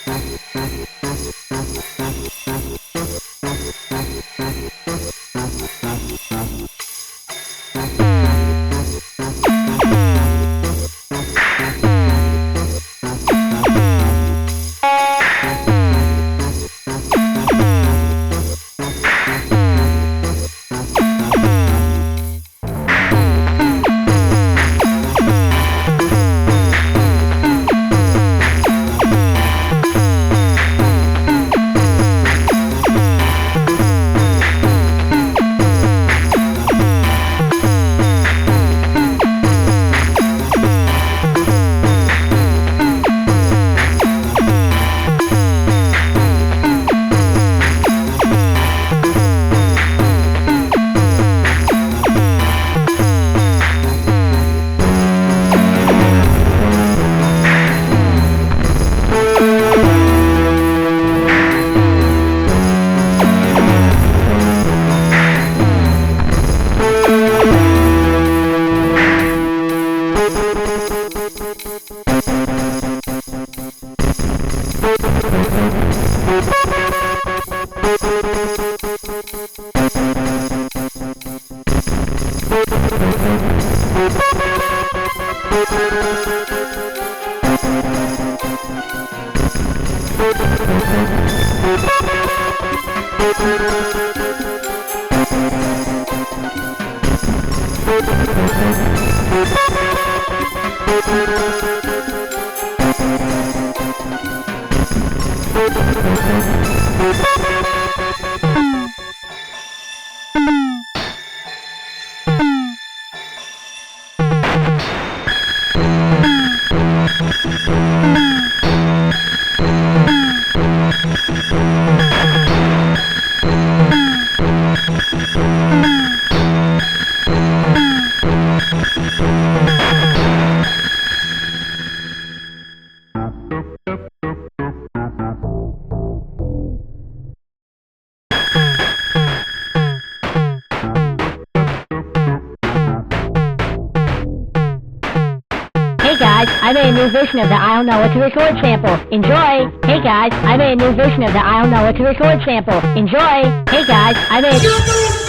Hey guys, I made a new version of the I Don't Know What to Record sample. Enjoy! Hey guys, I made a new version of the I Don't Know What to Record sample. Enjoy! Hey guys, I made...